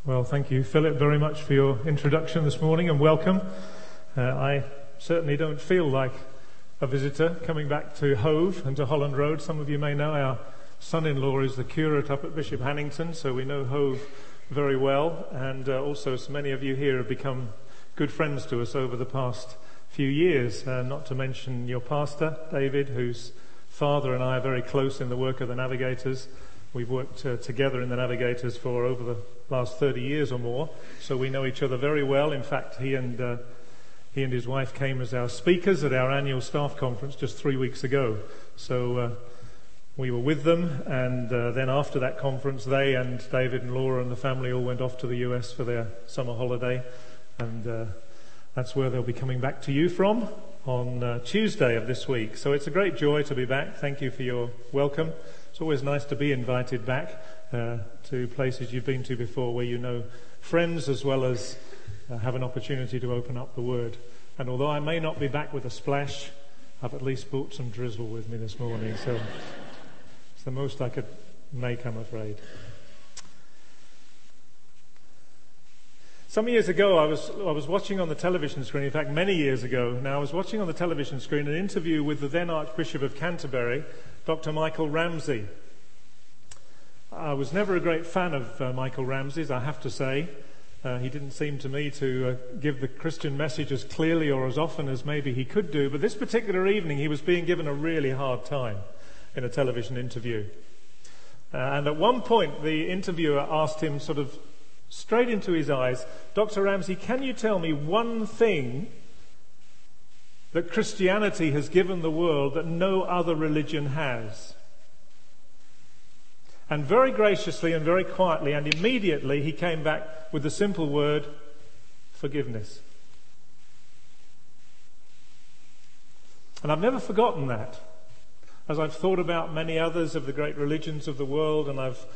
Well, thank you, Philip, very much for your introduction this morning and welcome. I certainly don't feel like a visitor coming back to Hove and to Holland Road. Some of you may know our son-in-law is the curate up at Bishop Hannington, so we know Hove very well. And also, so many of you here have become good friends to us over the past few years, not to mention your pastor, David, whose father and I are very close in the work of the Navigators. We've worked together in the Navigators for over the last 30 years or more, so we know each other very well. In fact, he and his wife came as our speakers at our annual staff conference just 3 weeks ago. So we were with them, and then after that conference, they and David and Laura and the family all went off to the US for their summer holiday, and that's where they'll be coming back to you from on Tuesday of this week. So it's a great joy to be back. Thank you for your welcome. It's always nice to be invited back to places you've been to before, where you know friends, as well as have an opportunity to open up the Word. And although I may not be back with a splash, I've at least brought some drizzle with me this morning, so it's the most I could make, I'm afraid. Some years ago, I was watching on the television screen, in fact many years ago now, I was watching on the television screen an interview with the then Archbishop of Canterbury, Dr. Michael Ramsey. I was never a great fan of Michael Ramsey's, I have to say. He didn't seem to me to give the Christian message as clearly or as often as maybe he could do, but this particular evening he was being given a really hard time in a television interview. And at one point the interviewer asked him sort of straight into his eyes, "Dr. Ramsey, can you tell me one thing that Christianity has given the world that no other religion has?" And very graciously and very quietly and immediately he came back with the simple word, forgiveness. And I've never forgotten that. As I've thought about many others of the great religions of the world, and I've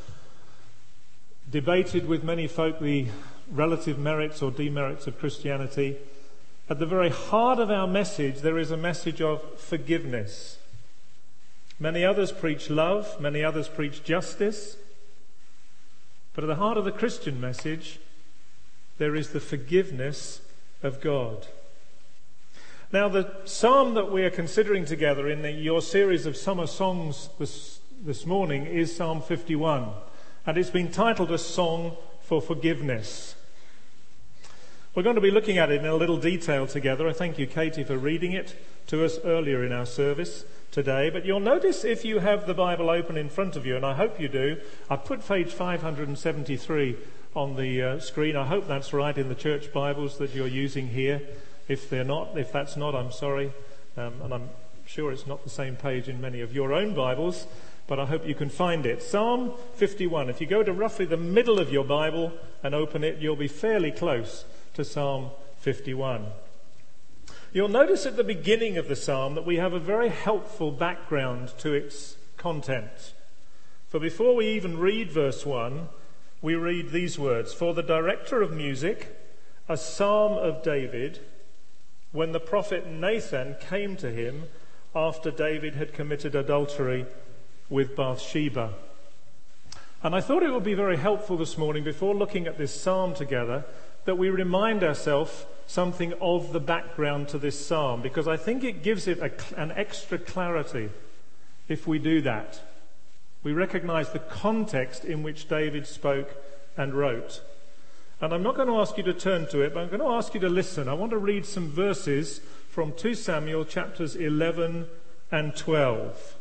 debated with many folk the relative merits or demerits of Christianity, at the very heart of our message there is a message of forgiveness. Many others preach love, many others preach justice, but at the heart of the Christian message there is the forgiveness of God. Now, the psalm that we are considering together in your series of summer songs this morning is Psalm 51, and it's been titled A Song for Forgiveness. We're going to be looking at it in a little detail together. I thank you, Katie, for reading it to us earlier in our service today. But you'll notice, if you have the Bible open in front of you, and I hope you do, I've put page 573 on the screen. I hope that's right in the church Bibles that you're using here. If that's not, I'm sorry. And I'm sure it's not the same page in many of your own Bibles, but I hope you can find it. Psalm 51. If you go to roughly the middle of your Bible and open it, you'll be fairly close to Psalm 51. You'll notice at the beginning of the psalm that we have a very helpful background to its content. For before we even read verse 1, we read these words: "For the director of music, a psalm of David, when the prophet Nathan came to him after David had committed adultery with Bathsheba." And I thought it would be very helpful this morning, before looking at this psalm together, that we remind ourselves something of the background to this psalm, because I think it gives it an extra clarity if we do that. We recognize the context in which David spoke and wrote. And I'm not going to ask you to turn to it, but I'm going to ask you to listen. I want to read some verses from 2 Samuel chapters 11 and 12,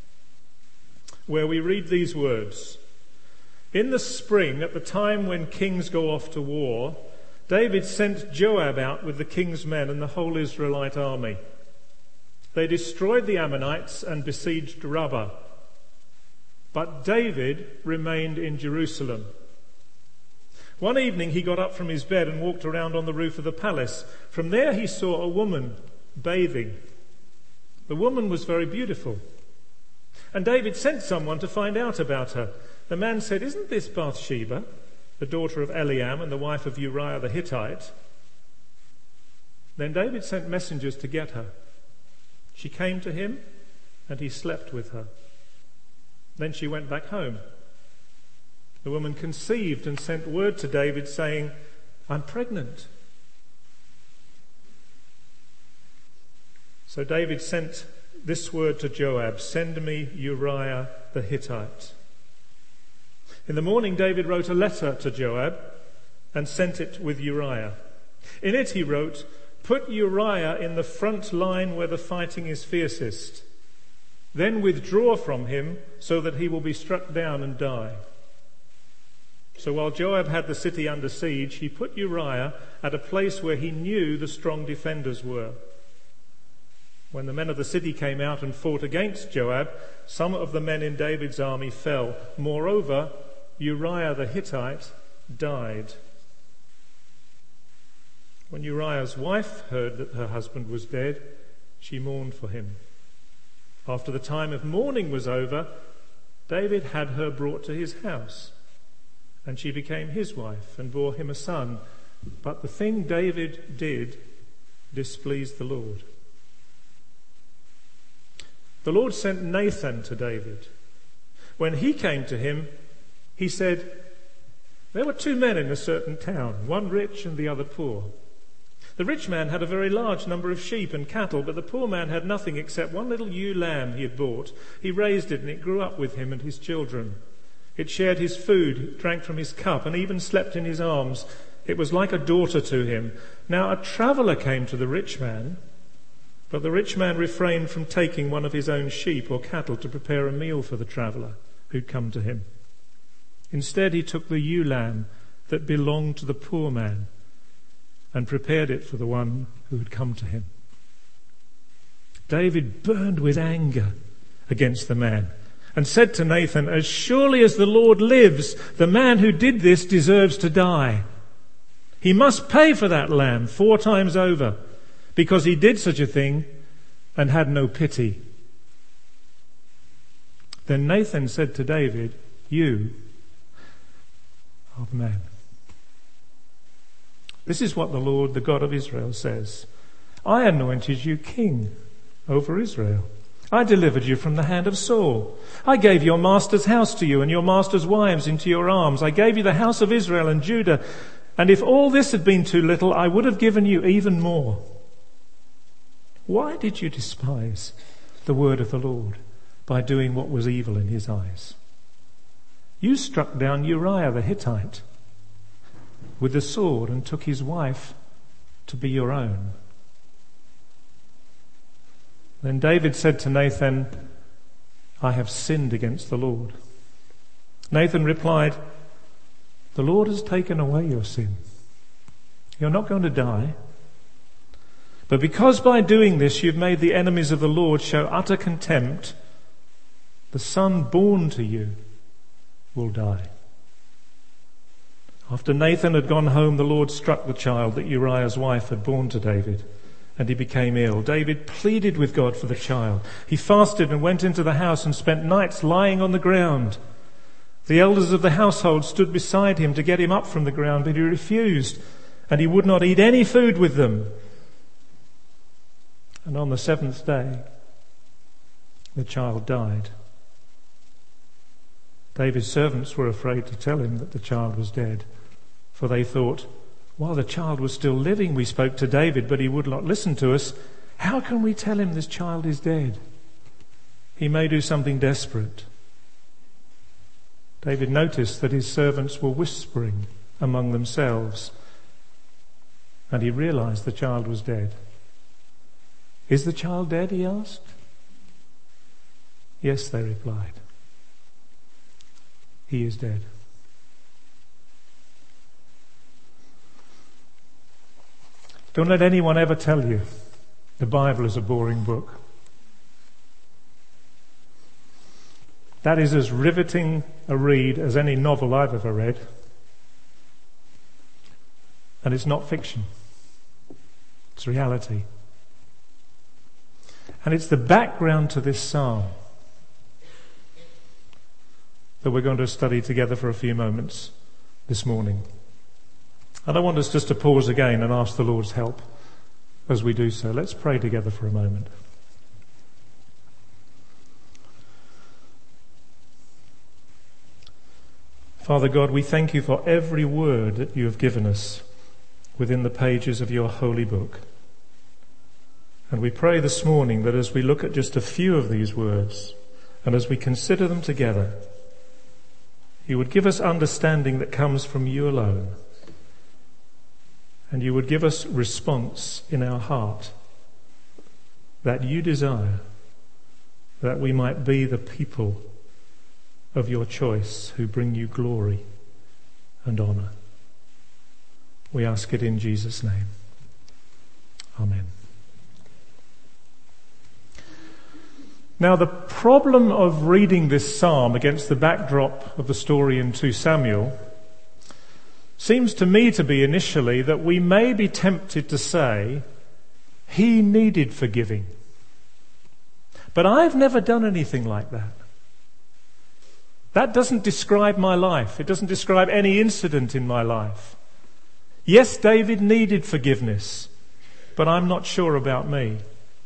where we read these words: "In the spring, at the time when kings go off to war, David sent Joab out with the king's men and the whole Israelite army. They destroyed the Ammonites and besieged Rabbah. But David remained in Jerusalem. One evening he got up from his bed and walked around on the roof of the palace. From there he saw a woman bathing. The woman was very beautiful. And David sent someone to find out about her. The man said, 'Isn't this Bathsheba, the daughter of Eliam and the wife of Uriah the Hittite?' Then David sent messengers to get her. She came to him, and he slept with her. Then she went back home. The woman conceived and sent word to David saying, "I'm pregnant." So David sent this word to Joab, "Send me Uriah the Hittite." In the morning, David wrote a letter to Joab and sent it with Uriah. In it he wrote, "Put Uriah in the front line where the fighting is fiercest. Then withdraw from him so that he will be struck down and die." So while Joab had the city under siege, he put Uriah at a place where he knew the strong defenders were. When the men of the city came out and fought against Joab, some of the men in David's army fell. Moreover, Uriah the Hittite died. When Uriah's wife heard that her husband was dead, she mourned for him. After the time of mourning was over, David had her brought to his house, and she became his wife and bore him a son. But the thing David did displeased the Lord. The Lord sent Nathan to David. When he came to him, he said, "There were 2 men in a certain town, one rich and the other poor. The rich man had a very large number of sheep and cattle, but the poor man had nothing except one little ewe lamb he had bought. He raised it, and it grew up with him and his children. It shared his food, drank from his cup, and even slept in his arms. It was like a daughter to him. Now a traveller came to the rich man, but the rich man refrained from taking one of his own sheep or cattle to prepare a meal for the traveller who'd come to him. Instead, he took the ewe lamb that belonged to the poor man and prepared it for the one who had come to him." David burned with anger against the man and said to Nathan, "As surely as the Lord lives, the man who did this deserves to die. He must pay for that lamb 4 times over, because he did such a thing and had no pity." Then Nathan said to David, "You are the man. This is what the Lord, the God of Israel, says. I anointed you king over Israel. I delivered you from the hand of Saul. I gave your master's house to you and your master's wives into your arms. I gave you the house of Israel and Judah. And if all this had been too little, I would have given you even more. Why did you despise the word of the Lord by doing what was evil in his eyes? You struck down Uriah the Hittite with the sword and took his wife to be your own." Then David said to Nathan, "I have sinned against the Lord." Nathan replied, "The Lord has taken away your sin. You're not going to die. But because by doing this you've made the enemies of the Lord show utter contempt, the son born to you will die." After Nathan had gone home, the Lord struck the child that Uriah's wife had borne to David, and he became ill. David pleaded with God for the child. He fasted and went into the house and spent nights lying on the ground. The elders of the household stood beside him to get him up from the ground, but he refused, and he would not eat any food with them. And on the 7th day, the child died. David's servants were afraid to tell him that the child was dead, for they thought, "While the child was still living, we spoke to David, but he would not listen to us. How can we tell him this child is dead? He may do something desperate." David noticed that his servants were whispering among themselves, and he realized the child was dead. "Is the child dead?" he asked. "Yes," they replied. "He is dead." Don't let anyone ever tell you the Bible is a boring book. That is as riveting a read as any novel I've ever read. And it's not fiction. It's reality. And it's the background to this psalm that we're going to study together for a few moments this morning. And I want us just to pause again and ask the Lord's help as we do so. Let's pray together for a moment. Father God, we thank you for every word that you have given us within the pages of your holy book. And we pray this morning that as we look at just a few of these words and as we consider them together, you would give us understanding that comes from you alone. And you would give us response in our heart that you desire, that we might be the people of your choice who bring you glory and honour. We ask it in Jesus' name. Amen. Now, the problem of reading this psalm against the backdrop of the story in 2 Samuel seems to me to be initially that we may be tempted to say, he needed forgiving. But I've never done anything like that. That doesn't describe my life. It doesn't describe any incident in my life. Yes, David needed forgiveness, but I'm not sure about me.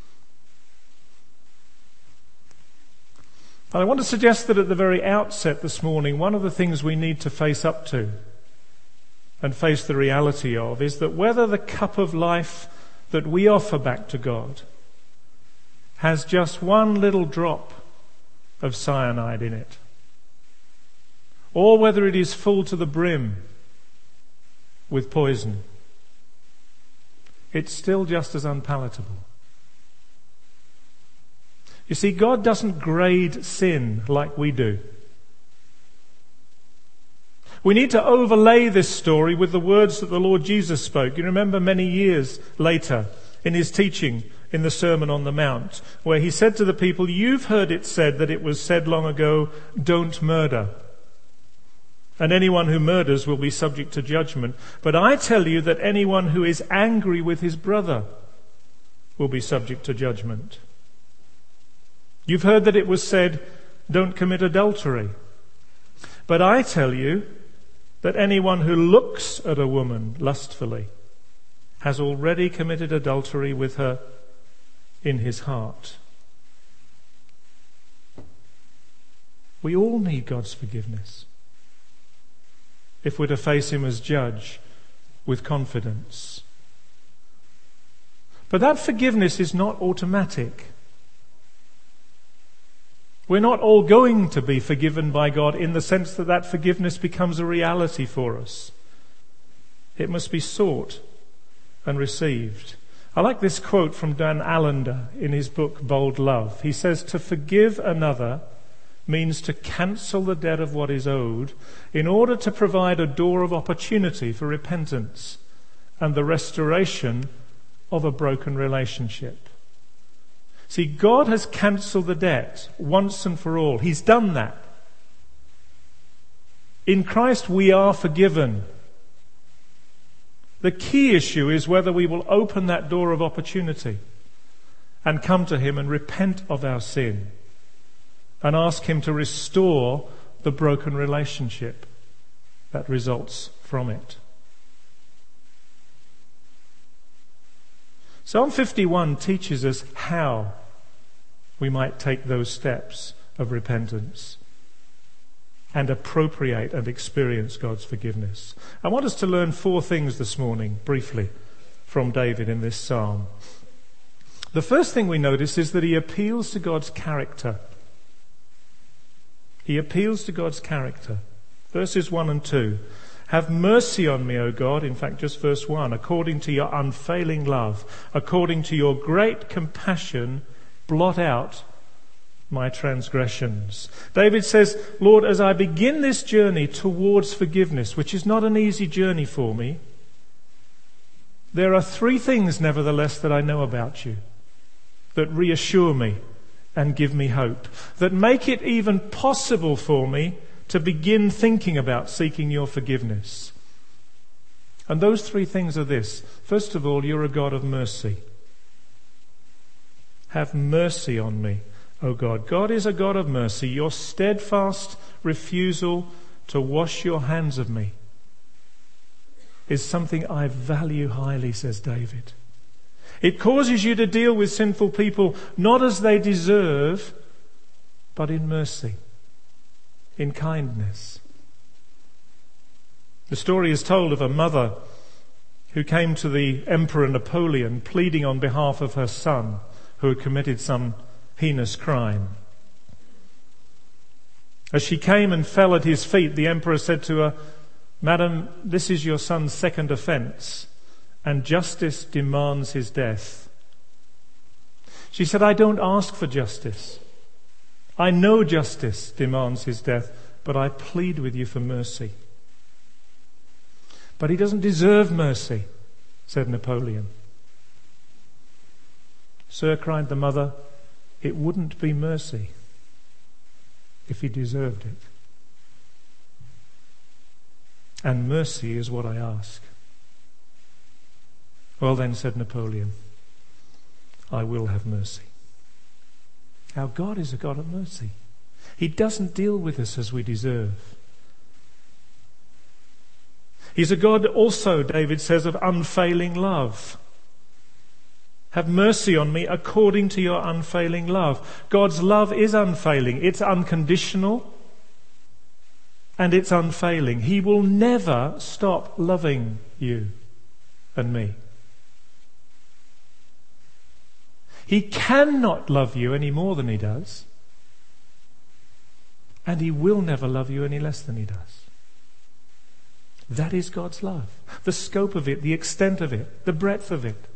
I want to suggest that at the very outset this morning, one of the things we need to face up to and face the reality of is that whether the cup of life that we offer back to God has just one little drop of cyanide in it, or whether it is full to the brim with poison, it's still just as unpalatable. You see, God doesn't grade sin like we do. We need to overlay this story with the words that the Lord Jesus spoke. You remember many years later in his teaching in the Sermon on the Mount, where he said to the people, you've heard it said that it was said long ago, don't murder. And anyone who murders will be subject to judgment. But I tell you that anyone who is angry with his brother will be subject to judgment. You've heard that it was said, don't commit adultery. But I tell you that anyone who looks at a woman lustfully has already committed adultery with her in his heart. We all need God's forgiveness if we're to face him as judge with confidence. But that forgiveness is not automatic. We're not all going to be forgiven by God in the sense that that forgiveness becomes a reality for us. It must be sought and received. I like this quote from Dan Allender in his book Bold Love. He says, to forgive another means to cancel the debt of what is owed in order to provide a door of opportunity for repentance and the restoration of a broken relationship. See, God has cancelled the debt once and for all. He's done that. In Christ we are forgiven. The key issue is whether we will open that door of opportunity and come to him and repent of our sin and ask him to restore the broken relationship that results from it. Psalm 51 teaches us how we might take those steps of repentance and appropriate and experience God's forgiveness. I want us to learn 4 things this morning, briefly, from David in this psalm. The first thing we notice is that he appeals to God's character. He appeals to God's character. Verses 1 and 2. Have mercy on me, O God, in fact just verse 1, according to your unfailing love, according to your great compassion, blot out my transgressions. David says, Lord, as I begin this journey towards forgiveness, which is not an easy journey for me, there are 3 things, nevertheless, that I know about you that reassure me and give me hope, that make it even possible for me to begin thinking about seeking your forgiveness. And those 3 things are this. First of all, you're a God of mercy. Have mercy on me, O God. God is a God of mercy. Your steadfast refusal to wash your hands of me is something I value highly, says David. It causes you to deal with sinful people not as they deserve, but in mercy, in kindness. The story is told of a mother who came to the Emperor Napoleon pleading on behalf of her son who had committed some heinous crime. As she came and fell at his feet, the emperor said to her, "Madam, this is your son's second offence, and justice demands his death." She said, "I don't ask for justice. I know justice demands his death, but I plead with you for mercy." "But he doesn't deserve mercy," said Napoleon. "Sir," cried the mother, "it wouldn't be mercy if he deserved it. And mercy is what I ask." "Well then," said Napoleon, "I will have mercy." Our God is a God of mercy. He doesn't deal with us as we deserve. He's a God also, David says, of unfailing love. "Have mercy on me according to your unfailing love." God's love is unfailing. It's unconditional and it's unfailing. He will never stop loving you and me. He cannot love you any more than he does, and he will never love you any less than he does. That is God's love. The scope of it, the extent of it, the breadth of it.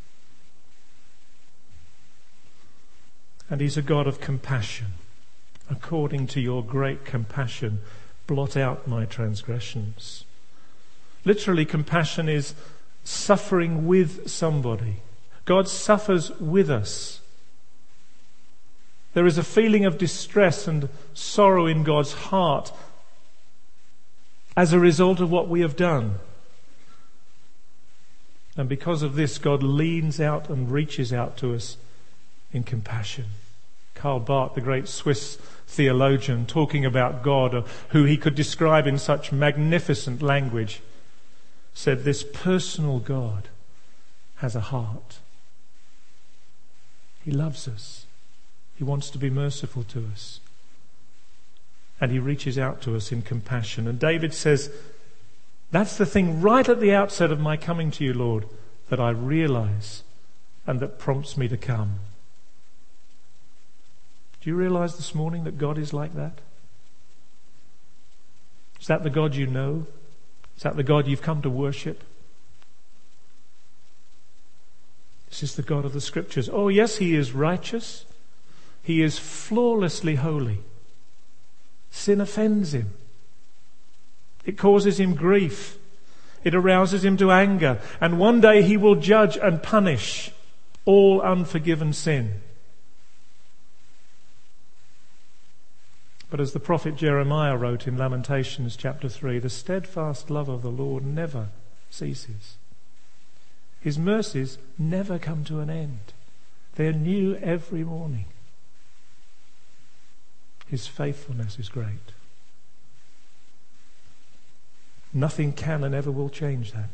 And he's a God of compassion. "According to your great compassion, blot out my transgressions." Literally, compassion is suffering with somebody. God suffers with us. There is a feeling of distress and sorrow in God's heart as a result of what we have done. And because of this, God leans out and reaches out to us in compassion. Karl Barth, the great Swiss theologian, talking about God, who he could describe in such magnificent language, said this personal God has a heart. He loves us. He wants to be merciful to us. And he reaches out to us in compassion. And David says, that's the thing right at the outset of my coming to you, Lord, that I realize and that prompts me to come. Do you realize this morning that God is like that? Is that the God you know? Is that the God you've come to worship? This is the God of the Scriptures. Oh yes, he is righteous. He is flawlessly holy. Sin offends him. It causes him grief. It arouses him to anger. And one day he will judge and punish all unforgiven sin. But as the prophet Jeremiah wrote in Lamentations chapter 3, the steadfast love of the Lord never ceases. His mercies never come to an end. They're new every morning. His faithfulness is great. Nothing can and ever will change that.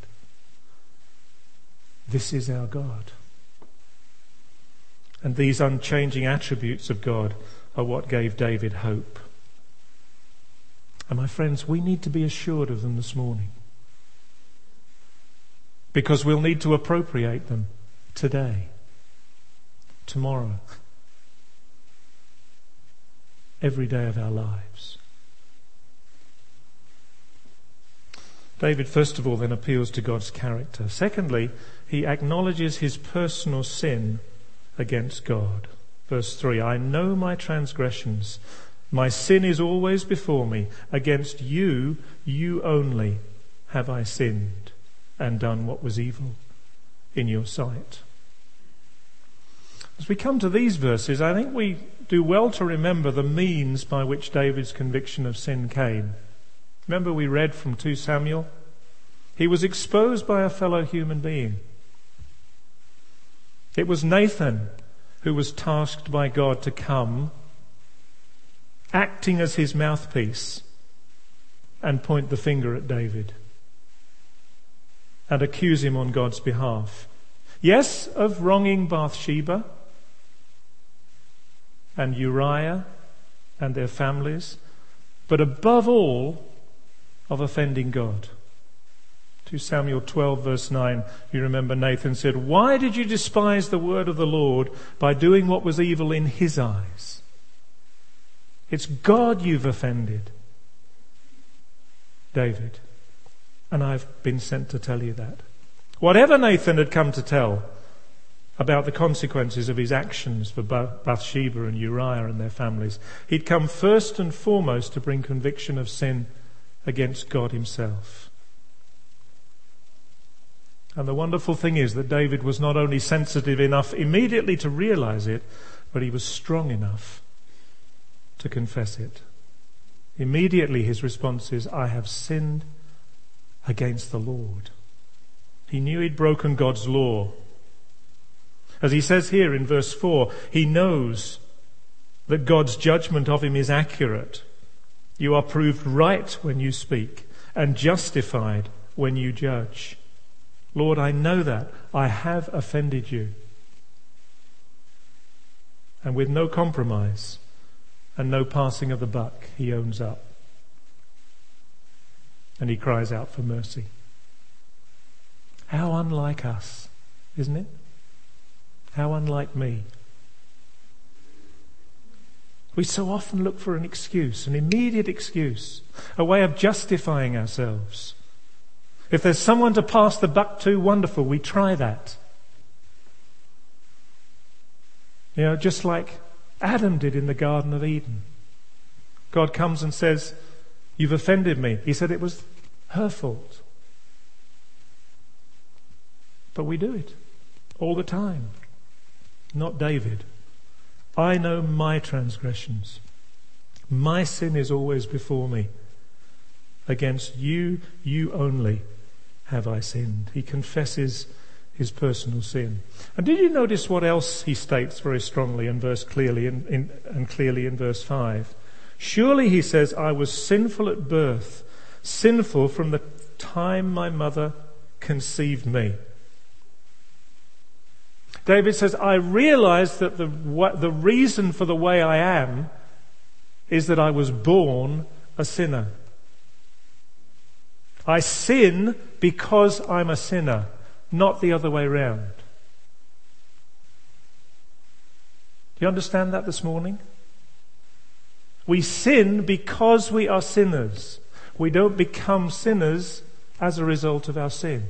This is our God. And these unchanging attributes of God are what gave David hope. And my friends, we need to be assured of them this morning, because we'll need to appropriate them today, tomorrow, every day of our lives. David, first of all, then appeals to God's character. Secondly, he acknowledges his personal sin against God. Verse 3, I know my transgressions. My sin is always before me. Against you, you only, have I sinned and done what was evil in your sight. As we come to these verses, I think we do well to remember the means by which David's conviction of sin came. Remember we read from 2 Samuel? He was exposed by a fellow human being. It was Nathan who was tasked by God to come, acting as his mouthpiece, and point the finger at David and accuse him on God's behalf. Yes, of wronging Bathsheba and Uriah and their families, but above all, of offending God 2 Samuel 12 verse 9, you remember Nathan said, "Why did you despise the word of the Lord by doing what was evil in his eyes?" It's God you've offended, David. And I've been sent to tell you that. Whatever Nathan had come to tell about the consequences of his actions for Bathsheba and Uriah and their families, he'd come first and foremost to bring conviction of sin against God himself. And the wonderful thing is that David was not only sensitive enough immediately to realize it, but he was strong enough to confess it. Immediately his response is, "I have sinned against the Lord." He knew he'd broken God's law. As he says here in verse 4, he knows that God's judgment of him is accurate. You are proved right when you speak and justified when you judge. Lord, I know that. I have offended you. And with no compromise and no passing of the buck, he owns up. And he cries out for mercy. How unlike us, isn't it? How unlike me. We so often look for an excuse, an immediate excuse, a way of justifying ourselves. If there's someone to pass the buck to, wonderful, we try that. You know, just like Adam did in the Garden of Eden. God comes and says, "You've offended me." He said it was her fault. But we do it all the time. Not David. I know my transgressions. My sin is always before me. Against you, you only have I sinned. He confesses his personal sin. And did you notice what else he states very strongly and clearly in verse 5? Surely, he says, I was sinful at birth, sinful from the time my mother conceived me. David says, I realize that the reason for the way I am is that I was born a sinner. I sin because I'm a sinner, not the other way round. Do you understand that this morning? We sin because we are sinners. We don't become sinners as a result of our sin.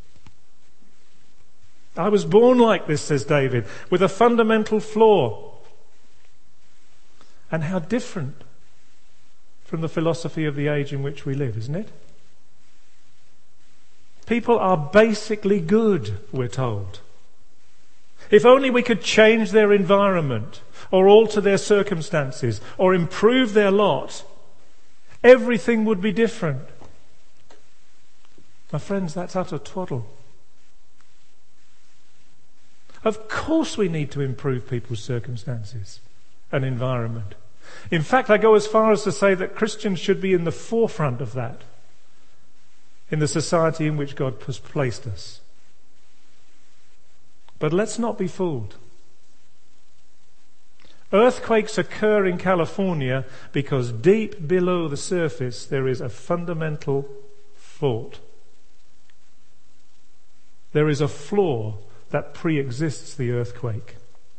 I was born like this, says David, with a fundamental flaw. And how different from the philosophy of the age in which we live, isn't it? People are basically good, we're told. If only we could change their environment, or alter their circumstances, or improve their lot, everything would be different. My friends, that's utter twaddle. Of course we need to improve people's circumstances and environment. In fact, I go as far as to say that Christians should be in the forefront of that in the society in which God has placed us. But let's not be fooled. Earthquakes occur in California because deep below the surface there is a fundamental fault. There is a flaw that pre-exists the earthquake.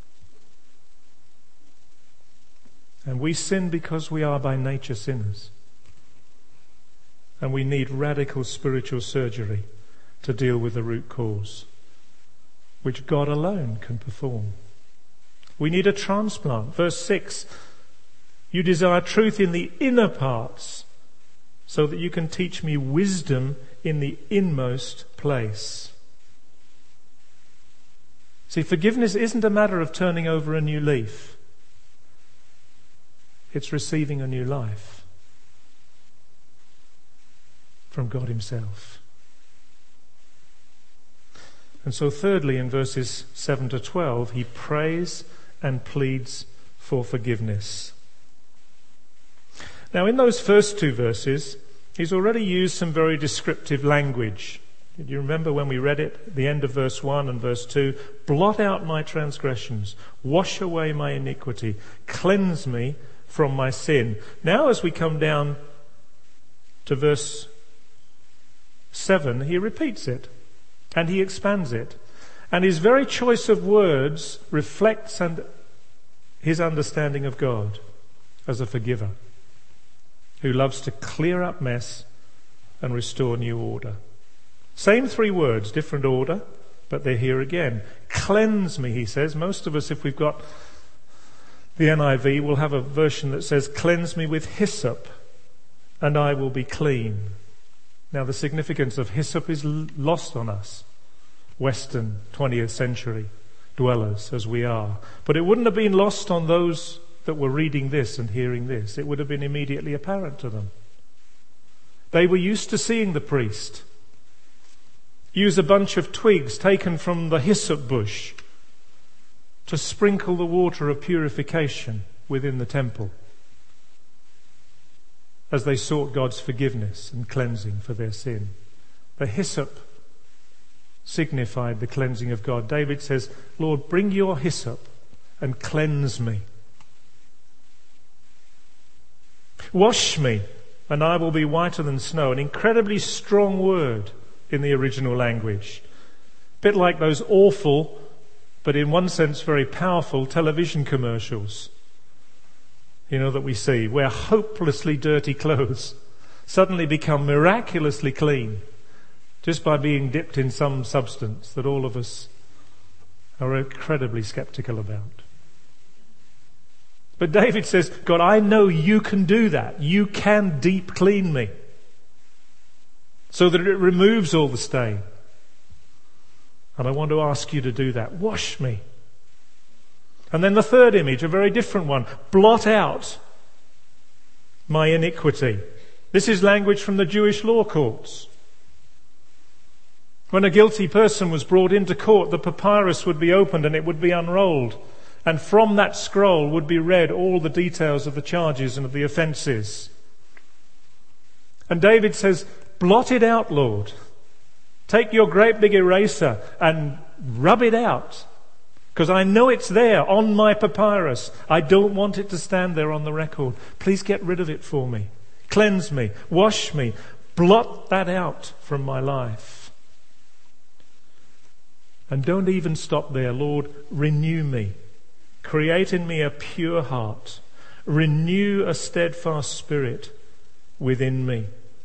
And we sin because we are by nature sinners. And we need radical spiritual surgery to deal with the root cause, which God alone can perform. We need a transplant. Verse 6, you desire truth in the inner parts so that you can teach me wisdom in the inmost place. See, forgiveness isn't a matter of turning over a new leaf. It's receiving a new life from God himself. And so thirdly, in verses 7 to 12, he prays and pleads for forgiveness. Now, in those first two verses, he's already used some very descriptive language. Do you remember when we read it, the end of verse 1 and verse 2? Blot out my transgressions, wash away my iniquity, cleanse me from my sin. Now as we come down to verse 7, he repeats it and he expands it. And his very choice of words reflects his understanding of God as a forgiver who loves to clear up mess and restore new order. Same 3 words, different order, but they're here again. Cleanse me, he says. Most of us, if we've got the NIV, will have a version that says, cleanse me with hyssop and I will be clean. Now the significance of hyssop is lost on us, Western 20th century dwellers as we are. But it wouldn't have been lost on those that were reading this and hearing this. It would have been immediately apparent to them. They were used to seeing the priest use a bunch of twigs taken from the hyssop bush to sprinkle the water of purification within the temple as they sought God's forgiveness and cleansing for their sin. The hyssop signified the cleansing of God. David says, Lord, bring your hyssop and cleanse me. Wash me and I will be whiter than snow. An incredibly strong word in the original language. A bit like those awful, but in one sense very powerful television commercials, that we see, where hopelessly dirty clothes suddenly become miraculously clean just by being dipped in some substance that all of us are incredibly skeptical about. But David says, God, I know you can do that. You can deep clean me so that it removes all the stain. And I want to ask you to do that. Wash me. And then the third image, a very different one. Blot out my iniquity. This is language from the Jewish law courts. When a guilty person was brought into court, the papyrus would be opened and it would be unrolled. And from that scroll would be read all the details of the charges and of the offences. And David says, blot it out, Lord. Take your great big eraser and rub it out. Because I know it's there on my papyrus. I don't want it to stand there on the record. Please get rid of it for me. Cleanse me. Wash me. Blot that out from my life. And don't even stop there. Lord, renew me. Create in me a pure heart. Renew a steadfast spirit within me.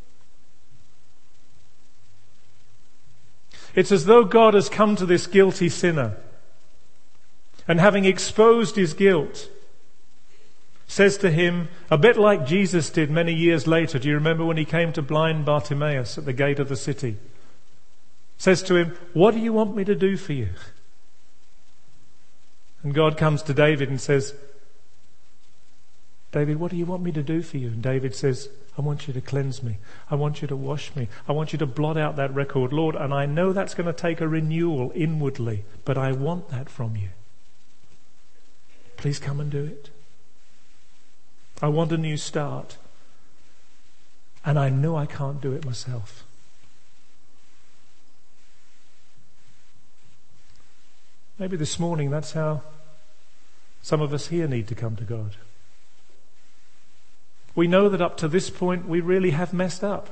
It's as though God has come to this guilty sinner and having exposed his guilt, says to him, a bit like Jesus did many years later. Do you remember when he came to blind Bartimaeus at the gate of the city? Says to him, what do you want me to do for you? And God comes to David and says, David, what do you want me to do for you? And David says, I want you to cleanse me. I want you to wash me. I want you to blot out that record, Lord. And I know that's going to take a renewal inwardly, but I want that from you. Please come and do it. I want a new start. And I know I can't do it myself. Maybe this morning that's how some of us here need to come to God. We know that up to this point we really have messed up.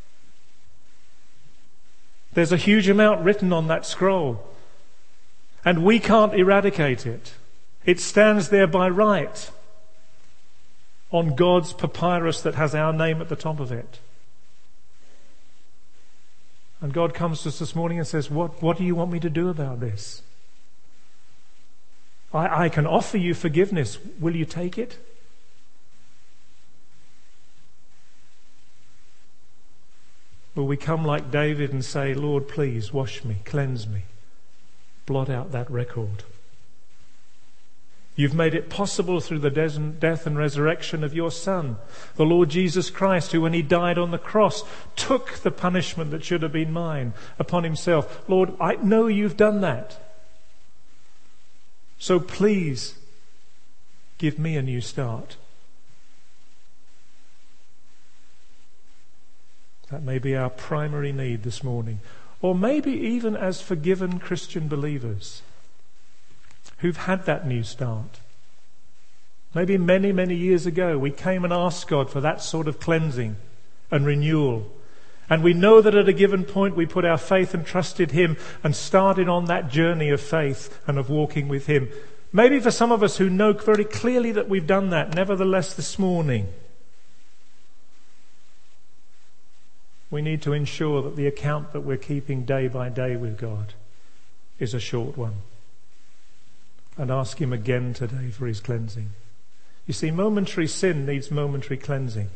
There's a huge amount written on that scroll, and we can't eradicate it. It stands there by right on God's papyrus that has our name at the top of it. And God comes to us this morning and says, what do you want me to do about this? I can offer you forgiveness. Will you take it? Will we come like David and say, Lord, please wash me, cleanse me, blot out that record? You've made it possible through the death and resurrection of your Son, the Lord Jesus Christ, who when he died on the cross took the punishment that should have been mine upon himself. Lord, I know you've done that. So please give me a new start. That may be our primary need this morning. Or maybe even as forgiven Christian believers who've had that new start. Maybe many years ago we came and asked God for that sort of cleansing and renewal. And we know that at a given point we put our faith and trusted Him and started on that journey of faith and of walking with Him. Maybe for some of us who know very clearly that we've done that, nevertheless this morning, we need to ensure that the account that we're keeping day by day with God is a short one. And ask Him again today for His cleansing. You see, momentary sin needs momentary cleansing.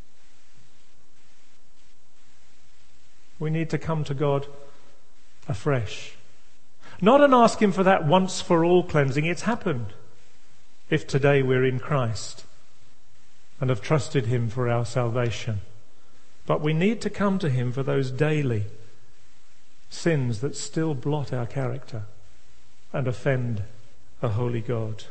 We need to come to God afresh. Not and ask Him for that once for all cleansing. It's happened if today we're in Christ and have trusted Him for our salvation. But we need to come to Him for those daily sins that still blot our character and offend a holy God.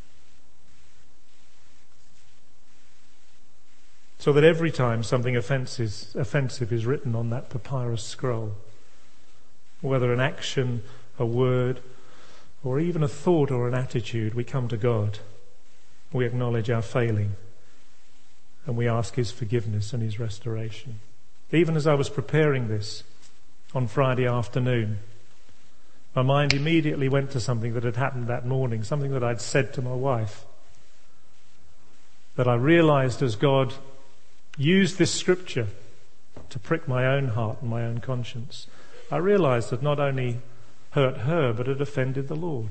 So that every time something offensive is written on that papyrus scroll, whether an action, a word, or even a thought or an attitude, we come to God. We acknowledge our failing and we ask His forgiveness and His restoration. Even as I was preparing this on Friday afternoon, my mind immediately went to something that had happened that morning, something that I'd said to my wife, that I realized as God used this scripture to prick my own heart and my own conscience, I realized that not only hurt her, but it offended the Lord.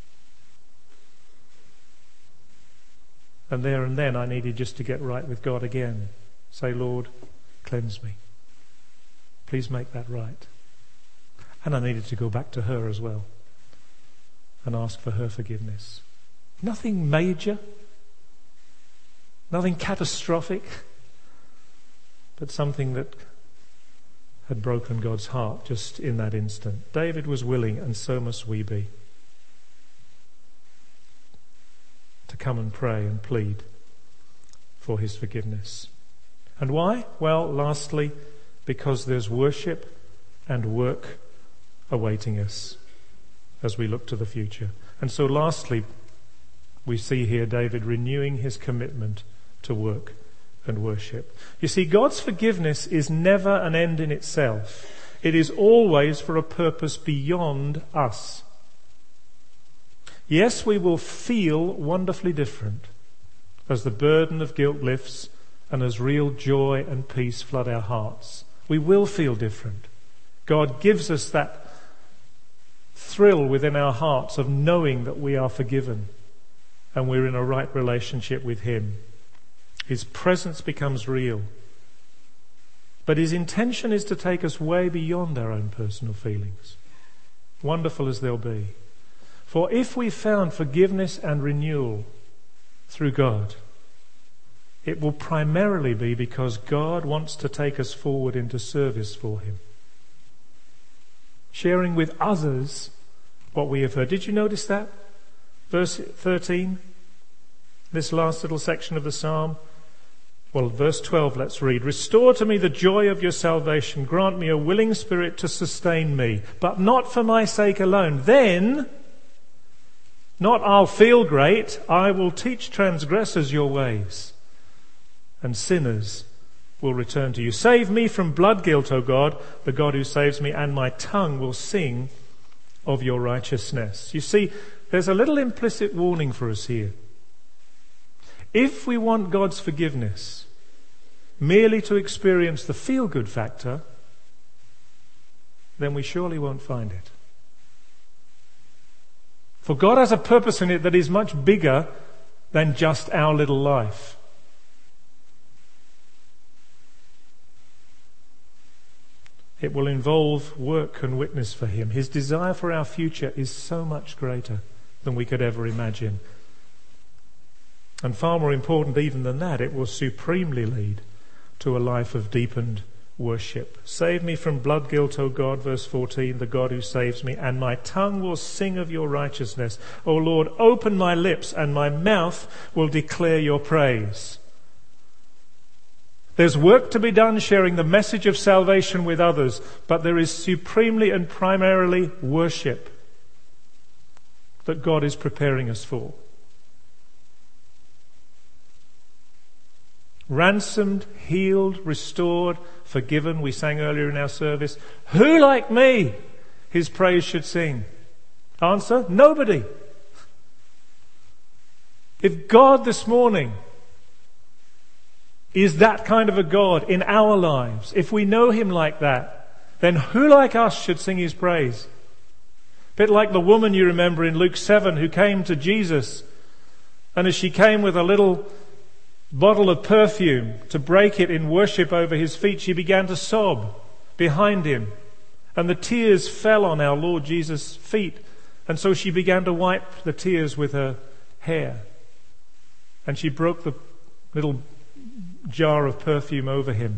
And there and then I needed just to get right with God again. Say, Lord, cleanse me. Please make that right. And I needed to go back to her as well and ask for her forgiveness. Nothing major, nothing catastrophic, but something that had broken God's heart just in that instant. David was willing, and so must we be, to come and pray and plead for his forgiveness. And why? Well, lastly, because there's worship and work awaiting us as we look to the future. And so lastly, we see here David renewing his commitment to work and worship. You see, God's forgiveness is never an end in itself. It is always for a purpose beyond us. Yes, we will feel wonderfully different as the burden of guilt lifts and as real joy and peace flood our hearts. We will feel different. God gives us that thrill within our hearts of knowing that we are forgiven and we're in a right relationship with him. His presence becomes real. But his intention is to take us way beyond our own personal feelings, wonderful as they'll be. For if we found forgiveness and renewal through God, it will primarily be because God wants to take us forward into service for him, sharing with others what we have heard. Did you notice that? Verse 13, this last little section of the psalm. Well, verse 12, let's read. Restore to me the joy of your salvation. Grant me a willing spirit to sustain me, but not for my sake alone. Then, not I'll feel great, I will teach transgressors your ways, and sinners will return to you. Save me from blood guilt, O God, the God who saves me, and my tongue will sing of your righteousness. You see, there's a little implicit warning for us here. If we want God's forgiveness merely to experience the feel-good factor, then we surely won't find it. For God has a purpose in it that is much bigger than just our little life. It will involve work and witness for him. His desire for our future is so much greater than we could ever imagine. And far more important even than that, it will supremely lead to a life of deepened worship. Save me from blood guilt, O God, verse 14, the God who saves me, and my tongue will sing of your righteousness. O Lord, open my lips, and my mouth will declare your praise. There's work to be done sharing the message of salvation with others, but there is supremely and primarily worship that God is preparing us for. ransomed, healed, restored, forgiven. We sang earlier in our service, who like me his praise should sing? Answer, nobody. If God this morning is that kind of a God in our lives, if we know him like that, then who like us should sing his praise? A bit like the woman you remember in Luke 7 who came to Jesus, and as she came with a little bottle of perfume to break it in worship over his feet, she began to sob behind him, and the tears fell on our Lord Jesus' feet, and so she began to wipe the tears with her hair, and she broke the little jar of perfume over him.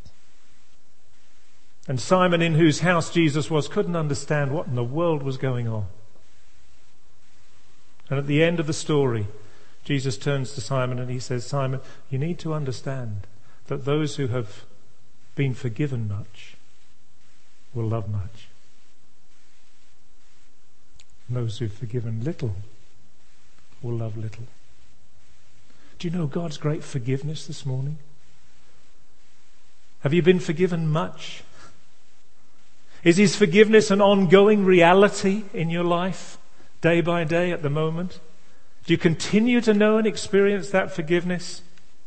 And Simon, in whose house Jesus was, couldn't understand what in the world was going on. And at the end of the story, Jesus turns to Simon and he says, Simon, you need to understand that those who have been forgiven much will love much. And those who've forgiven little will love little. Do you know God's great forgiveness this morning? Have you been forgiven much? Is his forgiveness an ongoing reality in your life, day by day at the moment? Do you continue to know and experience that forgiveness?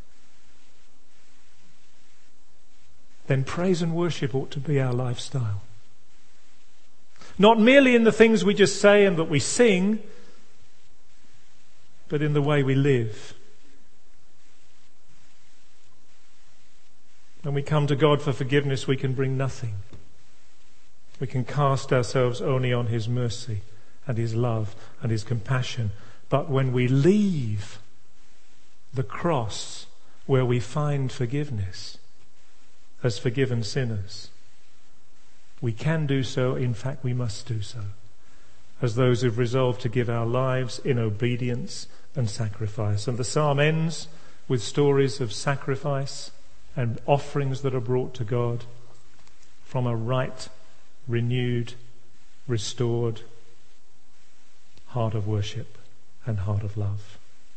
Then praise and worship ought to be our lifestyle. Not merely in the things we just say and that we sing, but in the way we live. When we come to God for forgiveness, we can bring nothing. We can cast ourselves only on his mercy and his love and his compassion. But when we leave the cross where we find forgiveness as forgiven sinners, we can do so, in fact we must do so, as those who've resolved to give our lives in obedience and sacrifice. And the psalm ends with stories of sacrifice and offerings that are brought to God from a right, renewed, restored heart of worship and heart of love.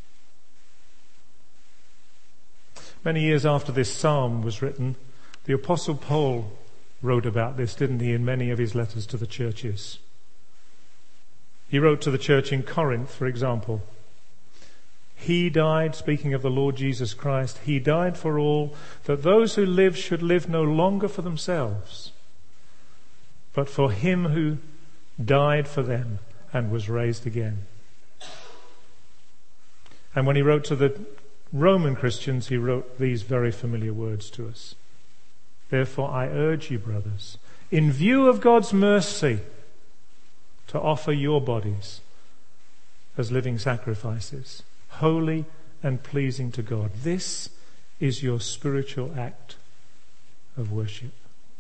Many years after this psalm was written, the Apostle Paul wrote about this, didn't he, in many of his letters to the churches. He wrote to the church in Corinth, for example. He died, speaking of the Lord Jesus Christ, he died for all, that those who live should live no longer for themselves, but for him who died for them and was raised again. And when he wrote to the Roman Christians, he wrote these very familiar words to us. Therefore I urge you, brothers, in view of God's mercy, to offer your bodies as living sacrifices, holy and pleasing to God. This is your spiritual act of worship.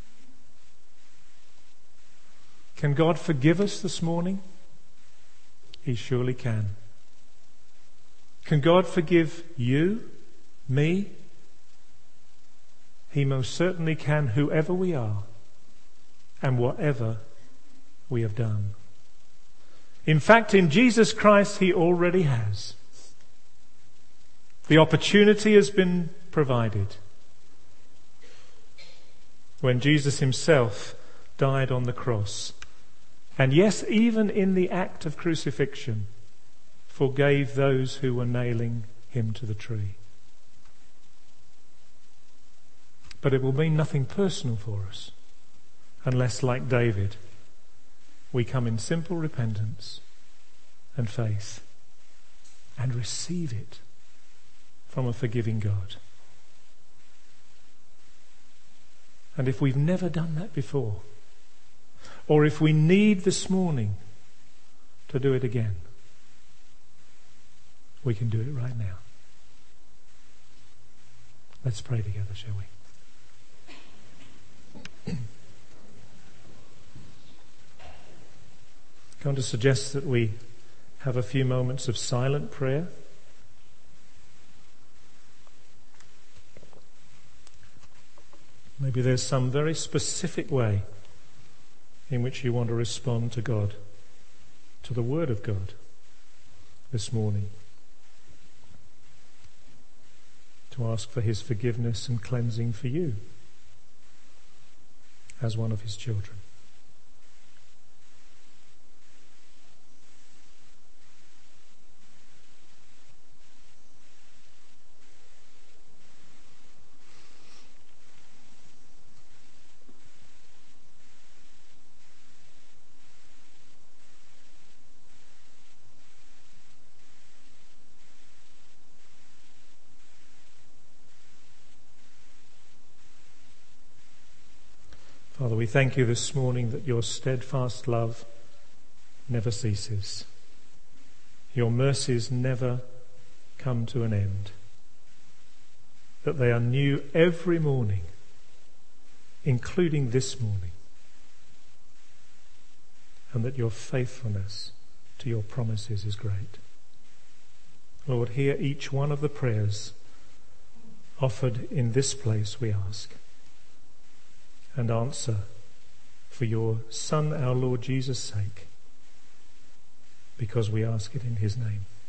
Can God forgive us this morning? He surely can. Can God forgive you, me? He most certainly can, whoever we are and whatever we have done. In fact, in Jesus Christ, he already has. The opportunity has been provided when Jesus himself died on the cross. And yes, even in the act of crucifixion, forgave those who were nailing him to the tree. But it will mean nothing personal for us unless, like David, we come in simple repentance and faith and receive it from a forgiving God. And if we've never done that before, or if we need this morning to do it again, we can do it right now. Let's pray together, shall we? I'm going to suggest that we have a few moments of silent prayer. Maybe there's some very specific way in which you want to respond to God, to the Word of God this morning. to ask for his forgiveness and cleansing for you as one of his children. Father, we thank you this morning that your steadfast love never ceases. Your mercies never come to an end. That they are new every morning, including this morning. And that your faithfulness to your promises is great. Lord, hear each one of the prayers offered in this place, we ask. And answer for your Son, our Lord Jesus' sake, because we ask it in his name.